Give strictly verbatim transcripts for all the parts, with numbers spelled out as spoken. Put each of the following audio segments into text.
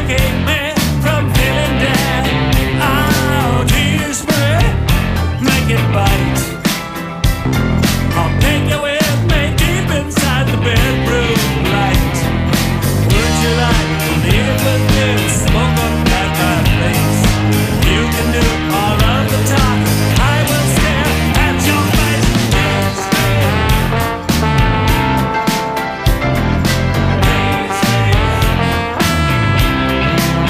keep me from feeling dead. Oh, tease me, make it bite. I'll take you with me deep inside the bedroom light. Would you like to live with me and smoke up that fireplace? You can do all of the talking, I will stare at your face. Tease me, tease me.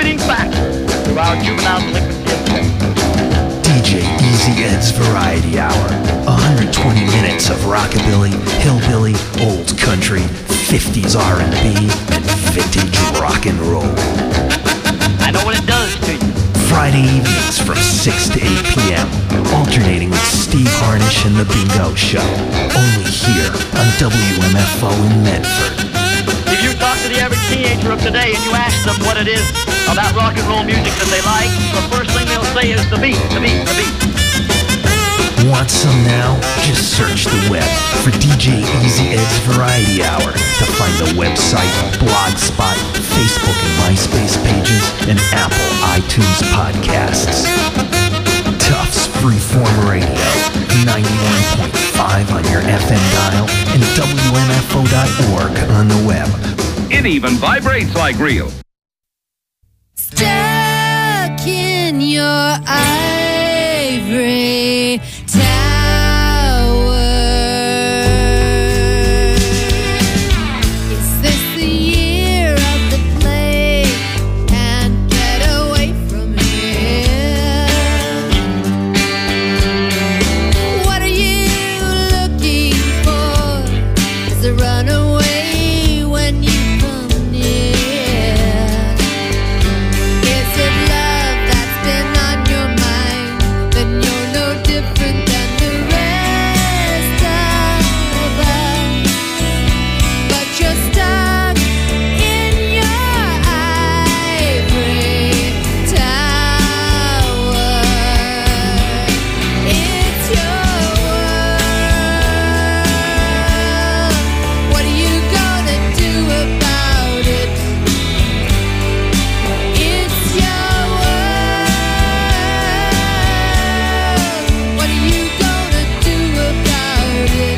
limiting factor to our juvenile delinquency. D J Easy Ed's Variety Hour. one hundred twenty minutes of rockabilly, hillbilly, old country, fifties R and B, and vintage rock and roll. I know what it does to you. Friday evenings from six to eight p.m. Alternating with Steve Harnish and The Bingo Show. Only here on W M F O in Medford. If you talk to the average teenager of today and you ask them what it is about rock and roll music that they like, the first thing they'll say is the beat, the beat, the beat. Want some now? Just search the web for D J Easy Ed's Variety Hour to find the website, Blogspot, Facebook and MySpace pages, and Apple iTunes podcasts. Tufts Freeform Radio, ninety-one point five on your F M dial, and W M F O dot org on the web. It even vibrates like real. Stuck in your ivory tower. Is this the year of the plague? Can't get away from here. What are you looking for? Is a runaway when you come near? Is it love that's been on your mind? Then you're no different than the rest of us. But you're stuck in your ivory tower. It's your world. What are you gonna do about it? It's your world. What are you gonna do about it?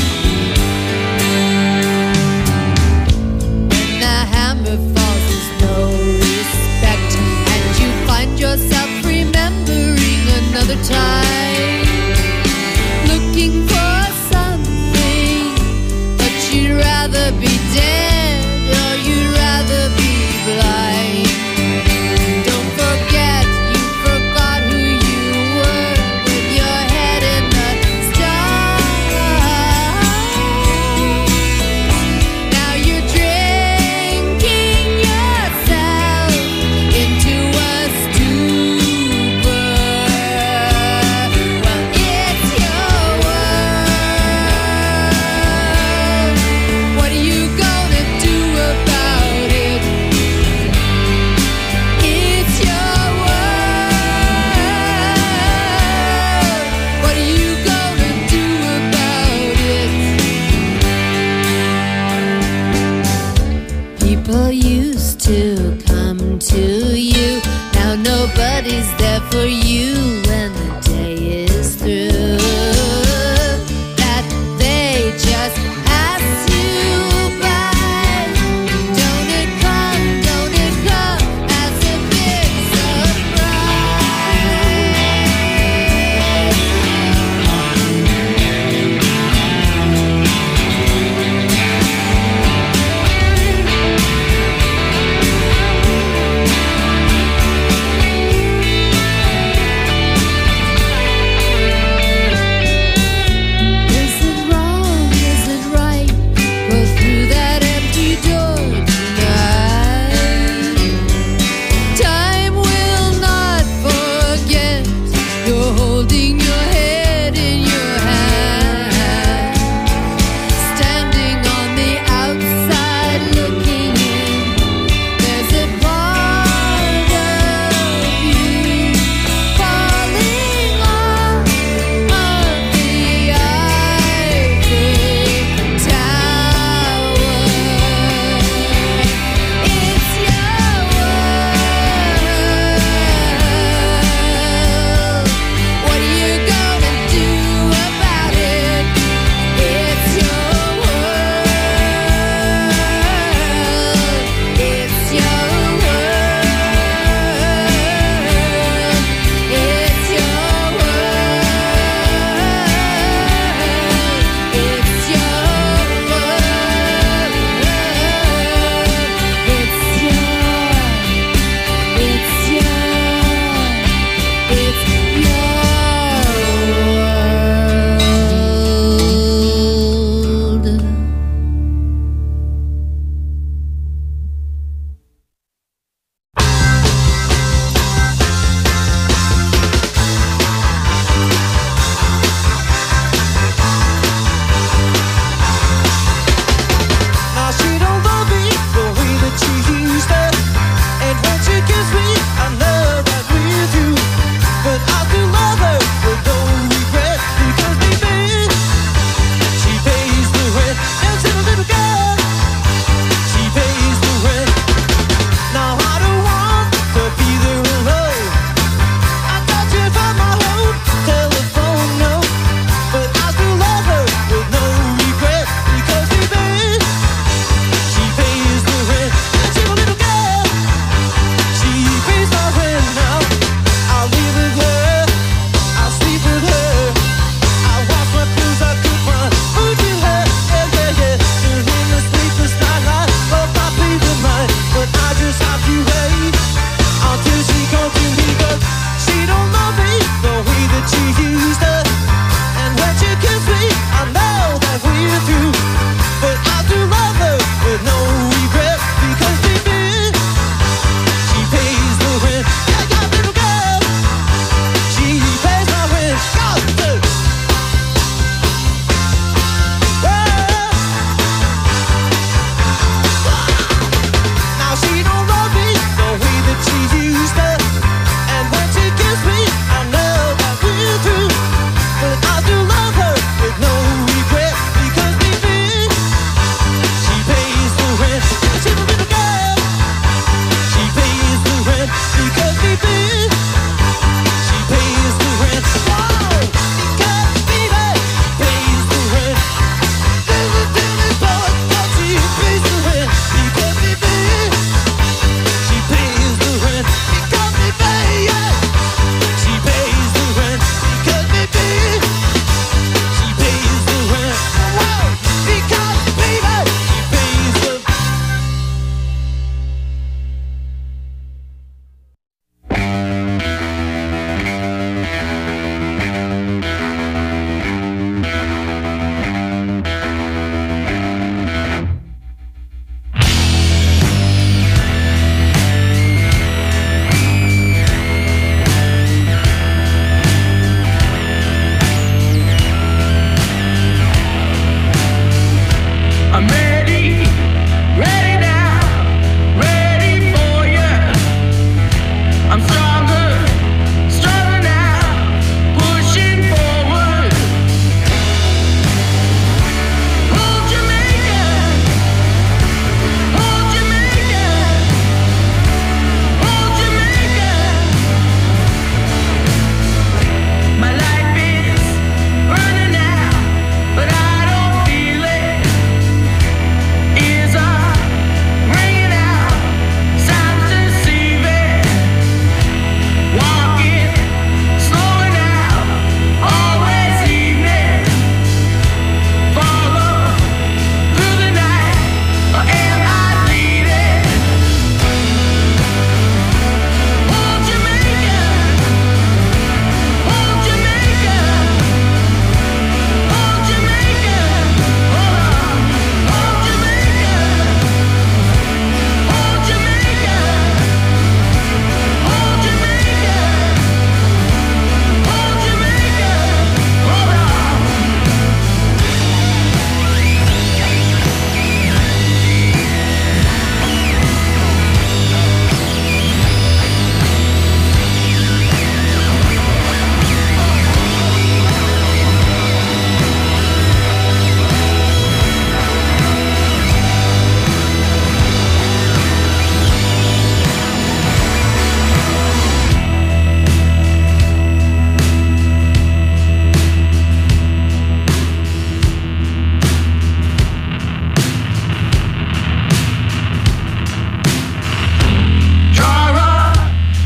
When the hammer falls, there's no respect, and you find yourself remembering another time, looking for something, but you'd rather be dead or you'd rather be blind. Don't forget you forgot who you were with your head in the stars. Now you're drinking yourself into a stupor. Well, it's your world. What are you gonna do about it? It's your world. What are you gonna do about it? People used to come to you. Now nobody's there for you when the day is through. That they just pass you by. Don't it come, don't it come as a big surprise.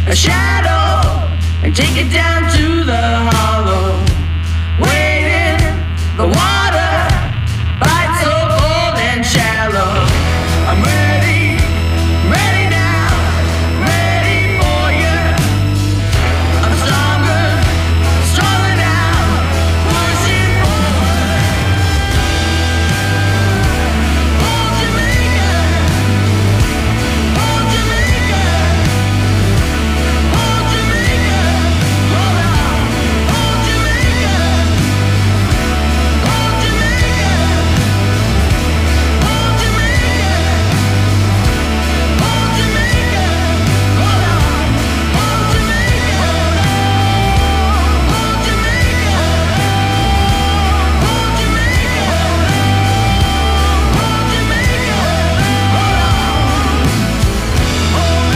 a shadow and take it down to the hollow. Waiting, the water bites so cold and shallow. I'm ready, ready now, ready for you. I'm stronger, stronger now, pushing forward. Oh, Jamaica, oh, Jamaica, oh, Jamaica, hold on, oh, Jamaica, oh, Jamaica, oh, Jamaica, oh, Jamaica, hold on, oh, Jamaica, oh, Jamaica, oh, Jamaica, oh, Jamaica, hold on, hold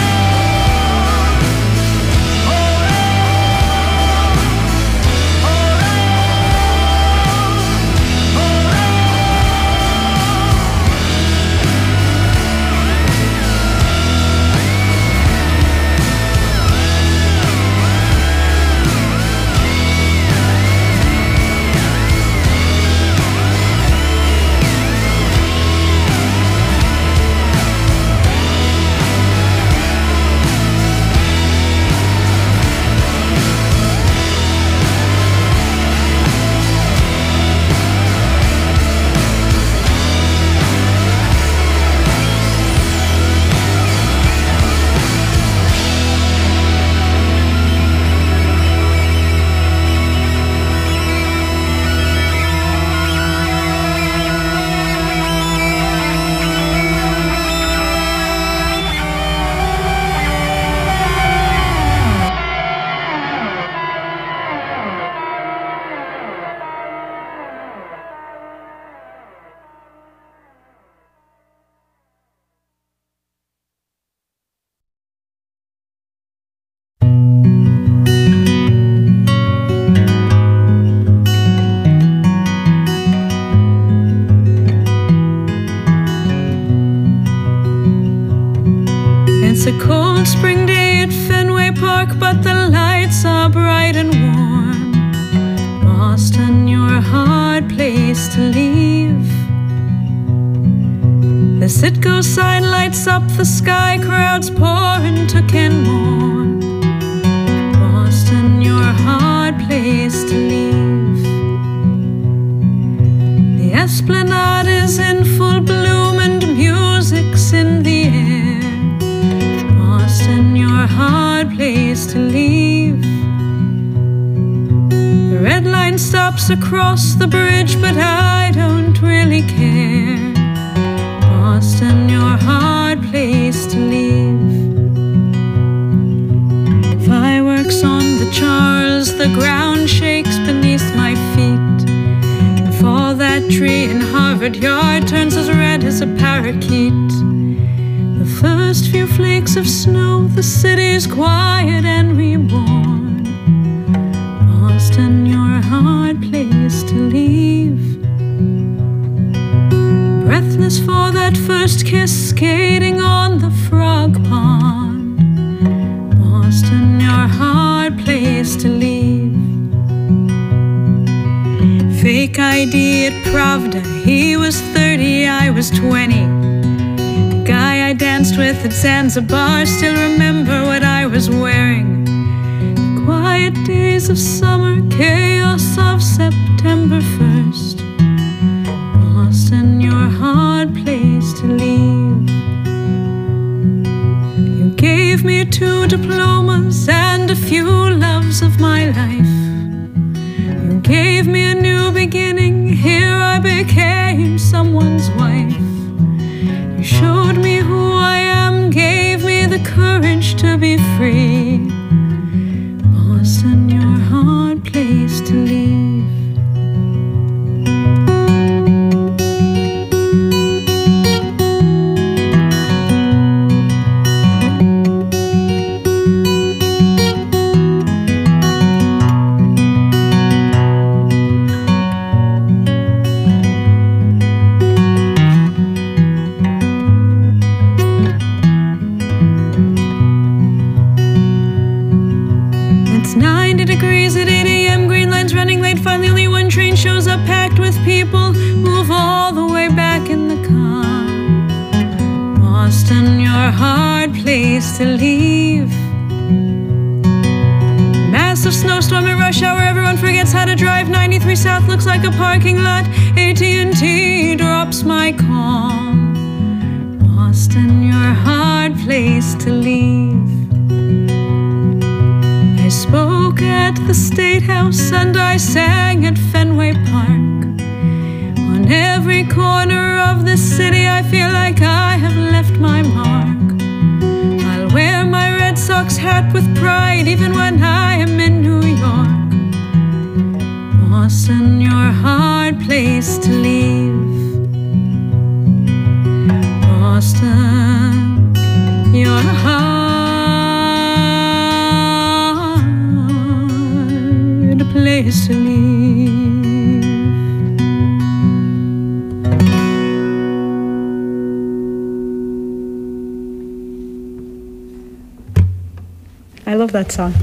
It's a cold spring day at Fenway Park, but the lights are bright and warm. Boston, you're a hard place to leave. The Citgo sign lights up the sky, crowds pour into Kenmore. Boston, you're a hard place to leave. The Esplanade is in full bloom and music's in the air. Boston, you're a hard place to leave. The red line stops across the bridge, but I don't really care. Boston, you're a hard place to leave. Fireworks on the Charles, the ground shakes beneath my feet. And fall that tree in Harvard Yard turns as red as a parakeet. The first few flakes of snow, the city's quiet and reborn. Boston, you're a hard place to leave. Breathless for that first kiss, skating on the frog pond. Boston, you're a hard place to leave. Fake I D at Pravda, he was thirty, I was twenty. The guy I danced with at Zanzibar, still remember what I was wearing. The quiet days of summer, chaos of September first. Boston, you're a hard place to leave. You gave me two diplomas and a few loves of my life. You gave me a new beginning, here I became someone's wife. You showed me who I am, gave me the courage to be free. Boston, you're a hard place to leave. running late. Finally, only one train shows up packed with people. Move all the way back in the car. Boston, your hard place to leave. Massive snowstorm at rush hour. Everyone forgets how to drive. ninety-three South looks like a parking lot. A T and T drops my call. Boston, your hard place to leave. I spoke at the State House and I sang at Fenway Park. On every corner of the city I feel like I have left my mark. I'll wear my Red Sox hat with pride even when I am in New York. Boston, your hard place to leave. Boston, your hard place to leave. I love that song.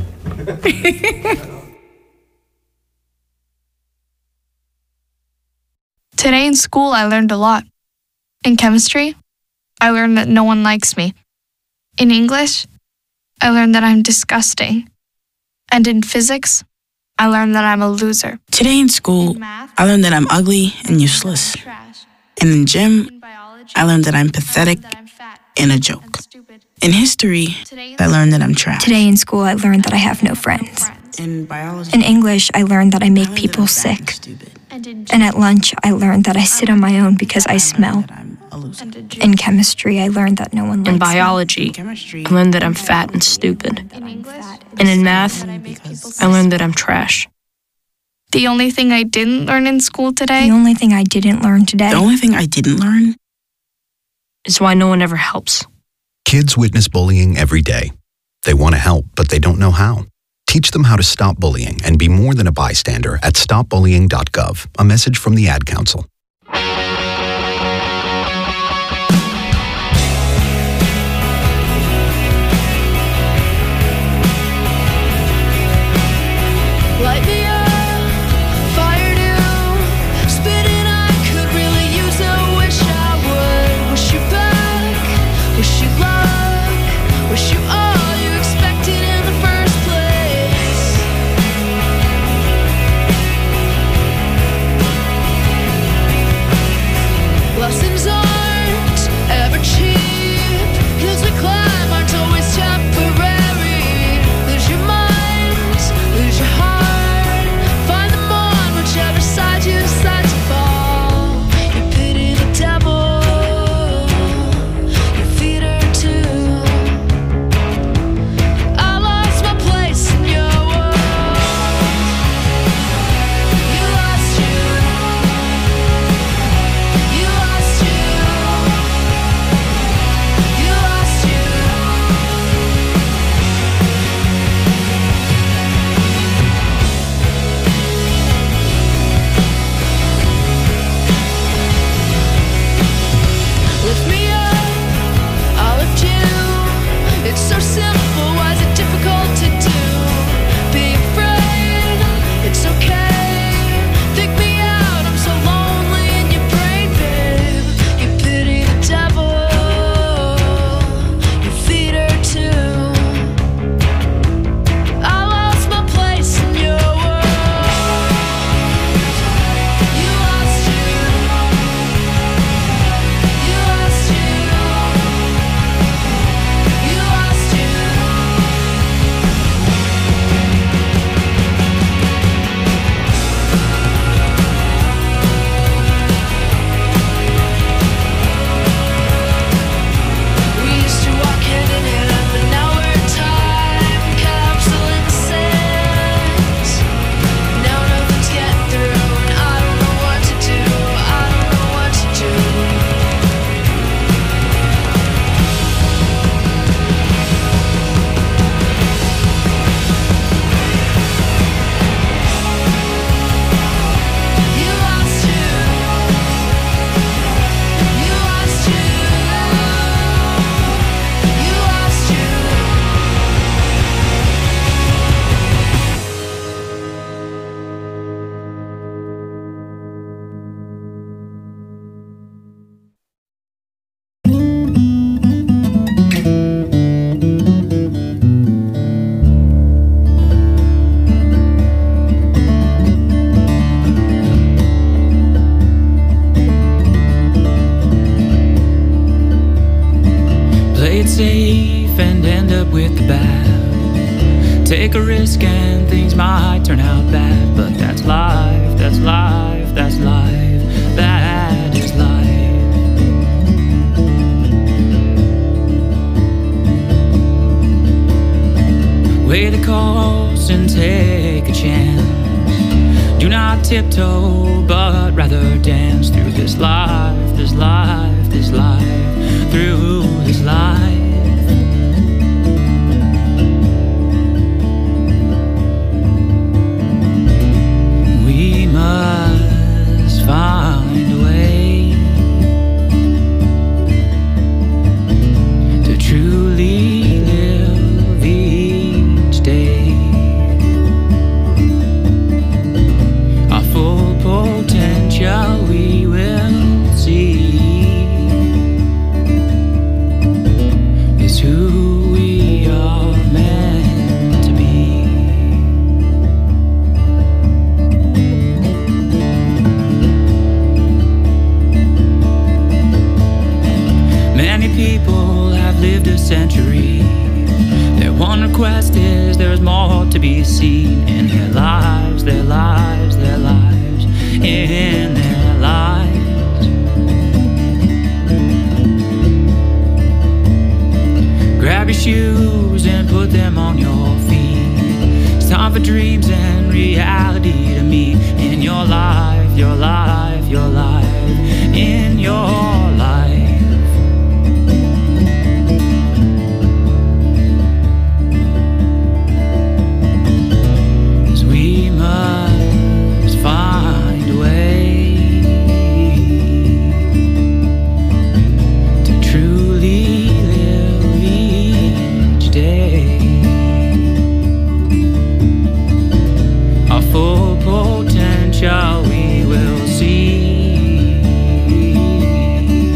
Today in school, I learned a lot. In chemistry, I learned that no one likes me. In English, I learned that I'm disgusting. And in physics, I learned that I'm a loser. Today in school, I learned that I'm ugly and useless. And in gym, I learned that I'm pathetic and a joke. In history, I learned that I'm trash. Today in school, I learned that I have no friends. In biology, In English, I learned that I make people sick. And at lunch, I learned that I sit on my own because I smell. In chemistry, I learned that no one likes me. In biology, I learned that I'm fat and stupid. And in math, I learned that I'm trash. The only thing I didn't learn in school today The only thing I didn't learn today the only thing I didn't learn is why no one ever helps. Kids witness bullying every day. They want to help, but they don't know how. Teach them how to stop bullying and be more than a bystander at stop bullying dot gov. A message from the Ad Council. Light me up, fire new, spitting I could really use a wish I would. Wish you back, wish you luck, wish you all you expected in the first place. take a risk and things might turn out bad, but that's life, that's life, that's life, that is life. Weigh the cost and take a chance. Do not tiptoe, but rather dance through this life, this life, this life, through this life. We must find a way to truly live each day. Our full potential we will see is who we are meant to be. Many people have lived a century. Their one request is there's more to be seen in their lives, their lives, their lives, in their lives. Grab your shoes and put them on your feet. It's time for dreams and reality to meet in your life, your life, your life, in your life. Find a way to truly live each day. Our full potential we will see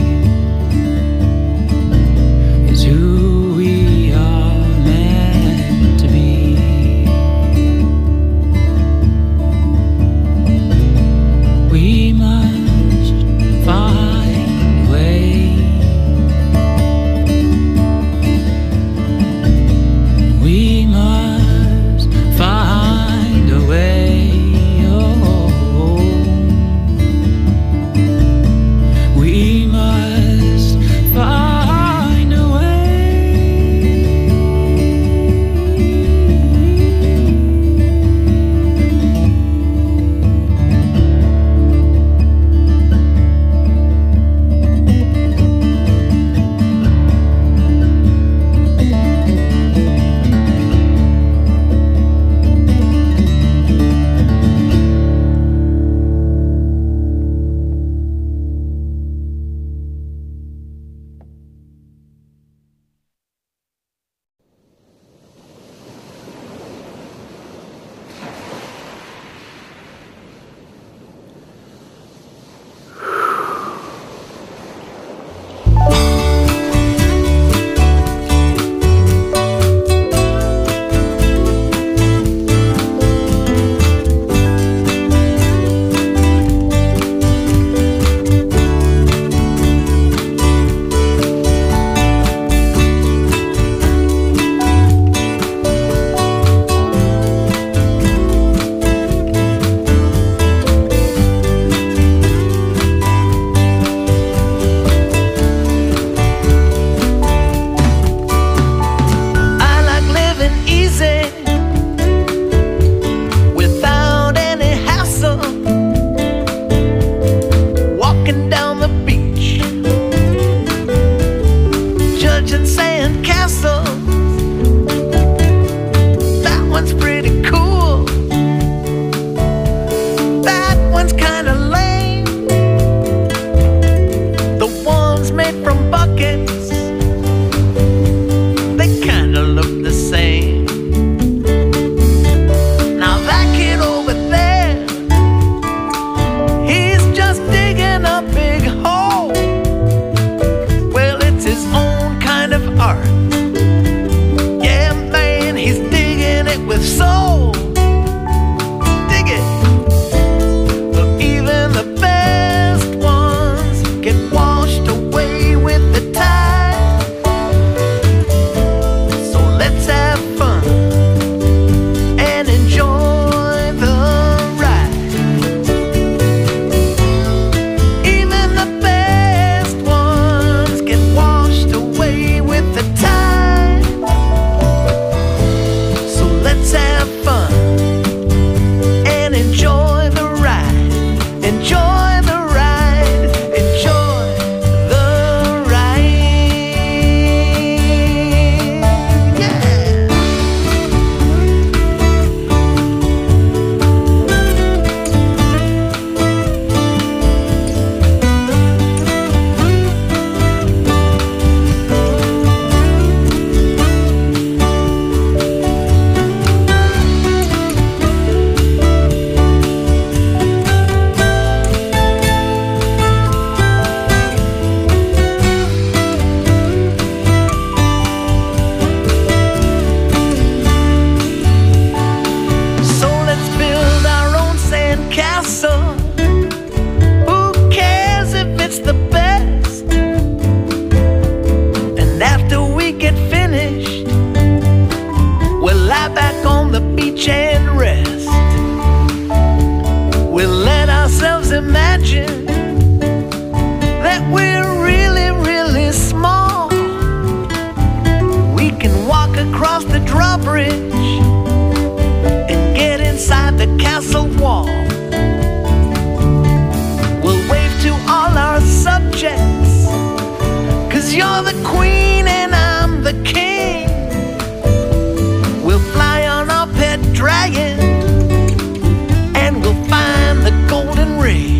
'cause you're the queen and I'm the king. We'll fly on our pet dragon and we'll find the golden ring.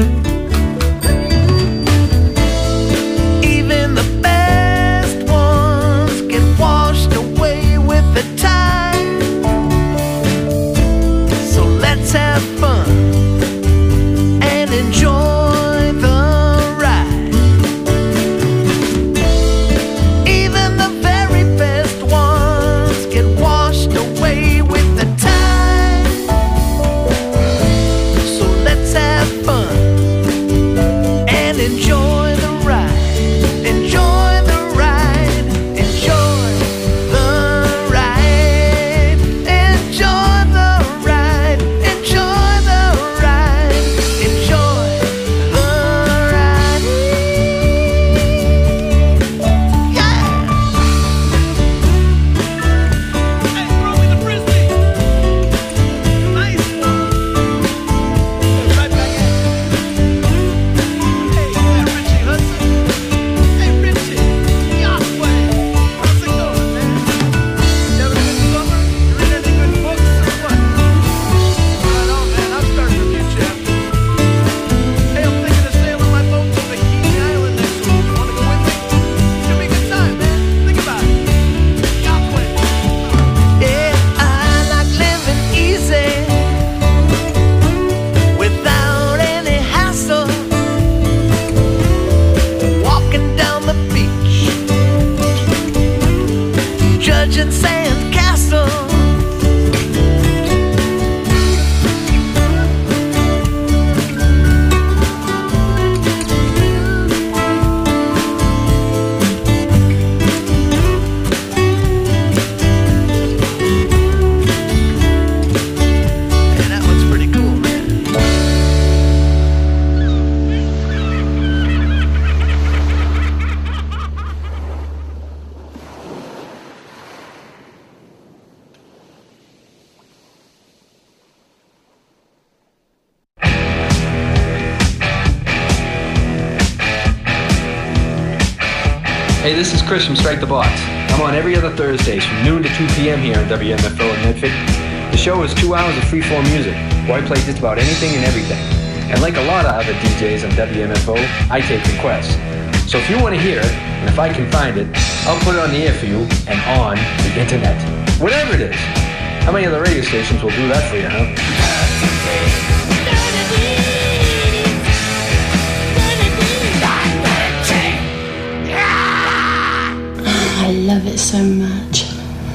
Even the best ones get washed away with the tide. So let's have fun and enjoy the ride. Even the very best ones get washed away with the tide. So let's have fun and enjoy the ride. Enjoy the ride. Enjoy the ride. Enjoy the ride. Enjoy the ride. Enjoy the ride. Yeah. Hey, throw me the frisbee. Nice one. Right back at you. Hey, yeah, Richie Hudson. Hey, Richie. Yahweh. How's it going, man? You having a good summer? You read any good books or what? Right on, man. I'm starting a new chapter. Hey, I'm thinking of sailing my boat to Bikini Island next week. You wanna go with me? Should be a good time, man. Think about it. Yahweh. Yeah, I like living easy without any hassle. Walking down the beach, judging sand castles. And that looks pretty cool, man. Hey, this is Chris from Strike the Box. I'm on every other Thursdays from noon to two p.m. here on W M F O in Medford. The show is two hours of free-form music, where I play just about anything and everything. And like a lot of other D Js on W M F O, I take requests. So if you want to hear it, and if I can find it, I'll put it on the air for you and on the internet. Whatever it is. How many other radio stations will do that for you, huh? I love it so much.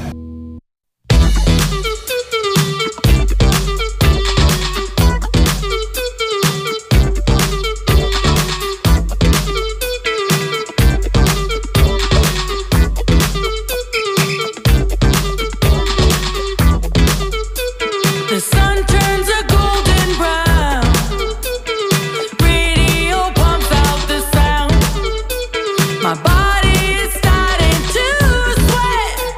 The sun turns a golden brown. Radio pumps out the sound. My body is starting to sweat.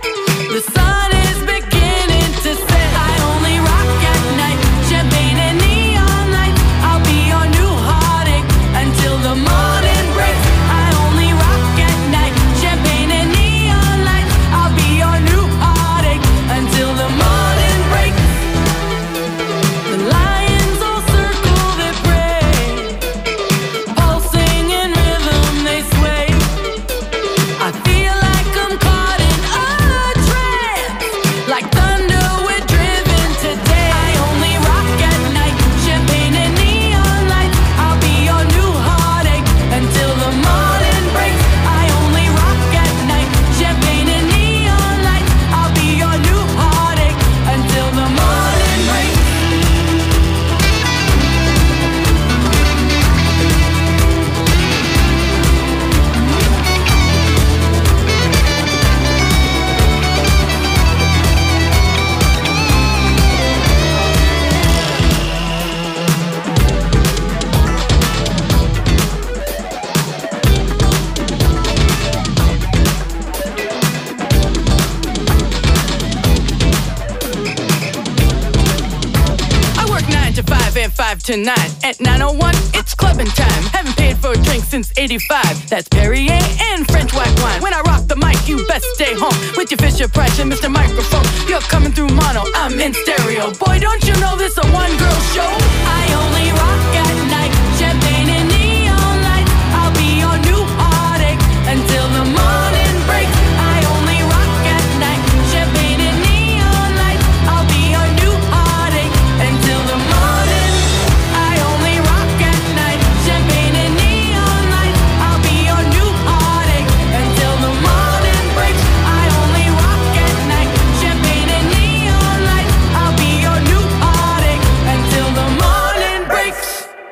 live tonight at nine oh one. It's clubbing time. Haven't paid for a drink since eighty-five. That's Perrier and French white wine. When I rock the mic, you best stay home with your Fisher Price and Mister Microphone. You're coming through mono, I'm in stereo. Boy, don't you know this a one-girl show? I only rock at night. Champagne and neon lights. I'll be your new heartache until the morning breaks. I only rock at night. Champagne and neon lights. I'll be your new heartache until the morning. I only rock at night. Champagne and neon lights. I'll be your new heartache until the morning breaks. I only rock at night. Champagne and neon lights. I'll be your new heartache until the morning breaks.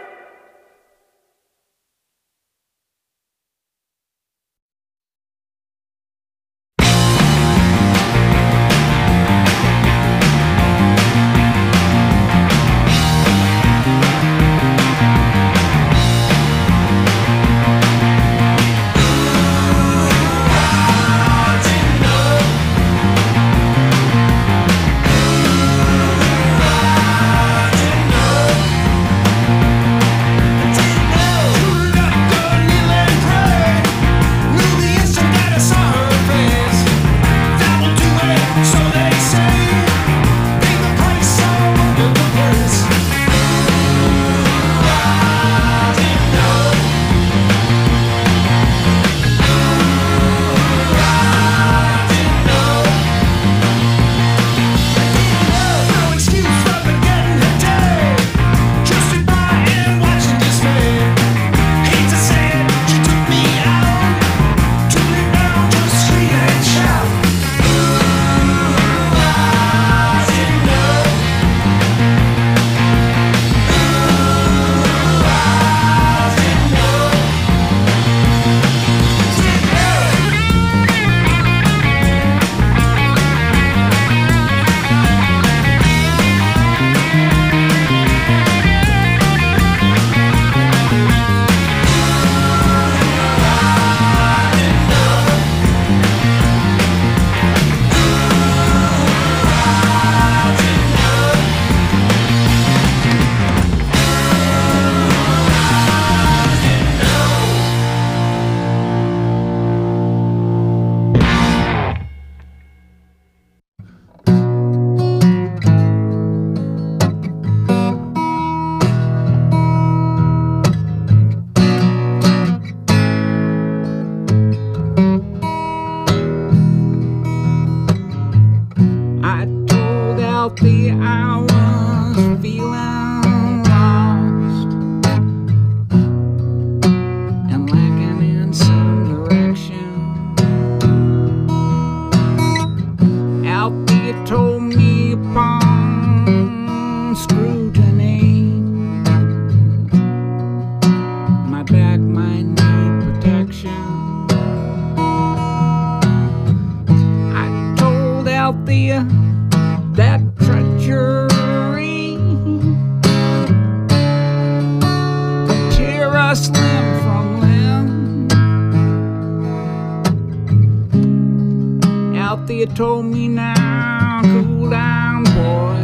You told me now, cool down, boy.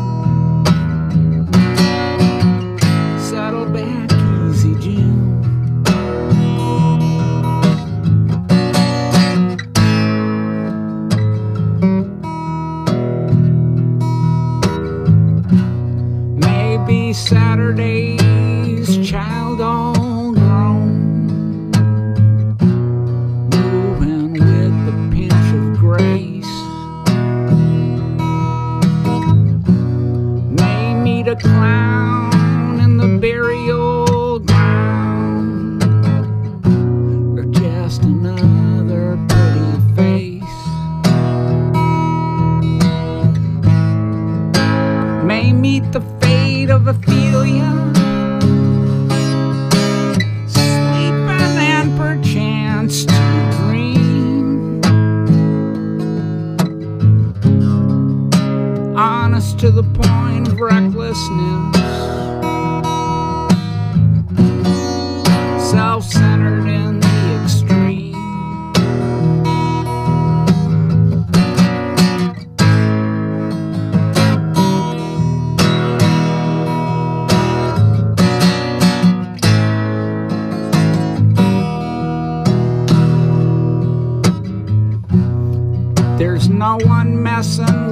Settle back easy, Jim. Maybe Saturday's child all grown, moving with a pinch of grace. May meet a clown in the burial ground, or just another pretty face. May meet the fate of Ophelia, sleeping and perchance to dream, honest to the point of recklessness, self-centered in the extreme.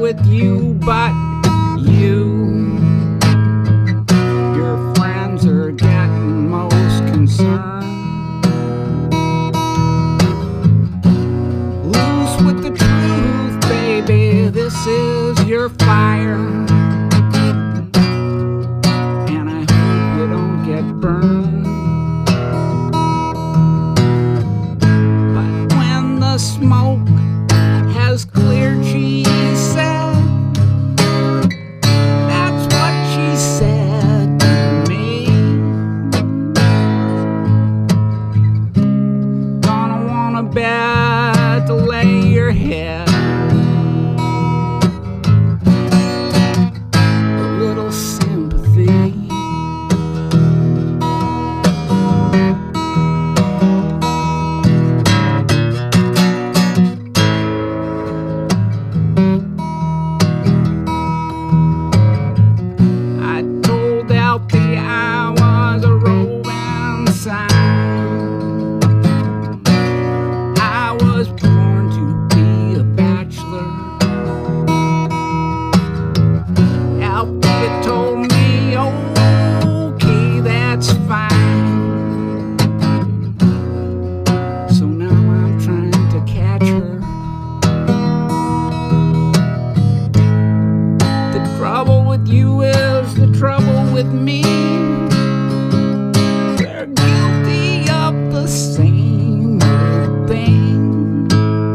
with you but you. Your friends are getting most concerned. Loose with the truth, baby, this is your fire. And I hope you don't get burned. But when the smoke has cleared, she said, that's what she said to me. Gonna want a bed to lay your head. A little sympathy. I told Alfie I was a roving sign. I was born to be a bachelor. Alfie told me, okay, that's fine. So now I'm trying to catch her. The trouble with you is the trouble with me. We're guilty of the same old thing.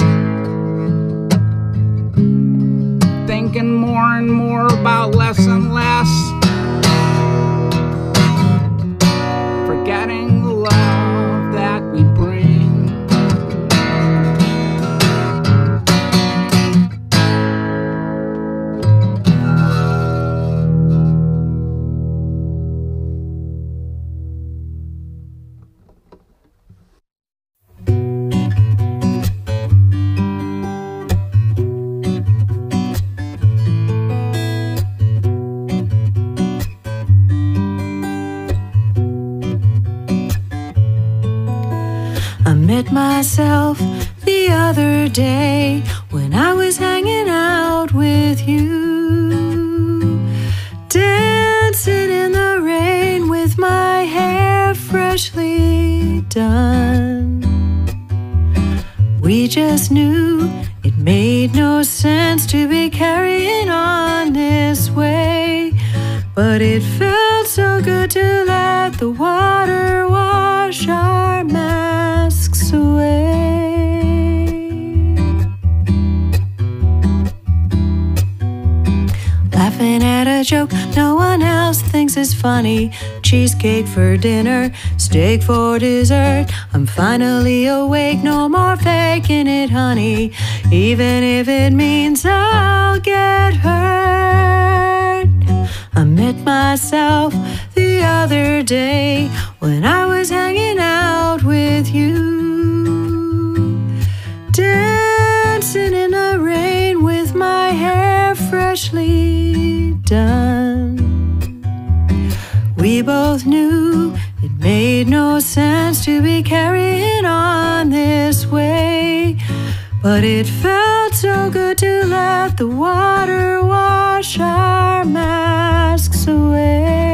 Thinking more and more about less and less. Forgetting the love that we bring. I met myself the other day when I was hanging out with you, dancing in the rain with my hair freshly done. We just knew it made no sense to be carrying on this way, but it felt so good to let the water wash our masks away. Laughing at a joke no one else thinks is funny. Cheesecake for dinner, steak for dessert. I'm finally awake, no more faking it, honey, even if it means I'll get hurt. I met myself the other day when I was hanging out with you, dancing in the rain with my hair freshly done. We both knew it made no sense to be carrying on this way, but it felt so good to let the water wash our masks away.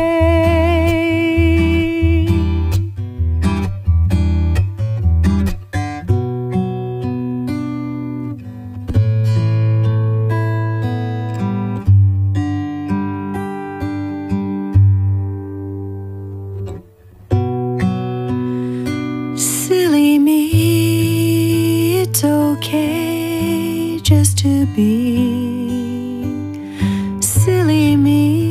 Silly me, it's okay just to be silly me.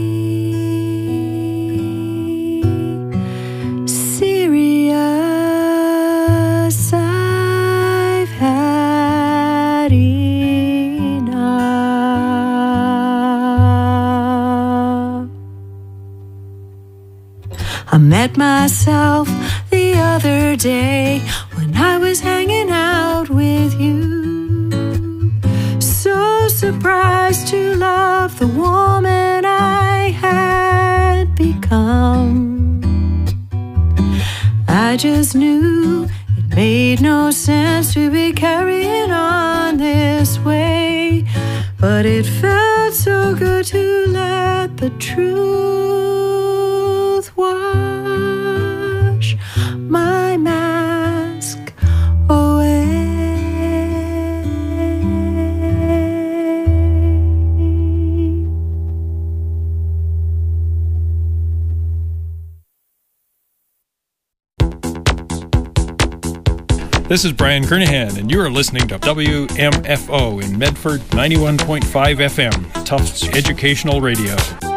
Serious, I've had enough. I met myself the other day when I was hanging out with you, so surprised to love the woman I had become. I just knew it made no sense to be carrying on this way, but it felt so good to let the truth wash my mask away. This is Brian Kernahan, and you are listening to W M F O in Medford, ninety-one point five F M, Tufts Educational Radio.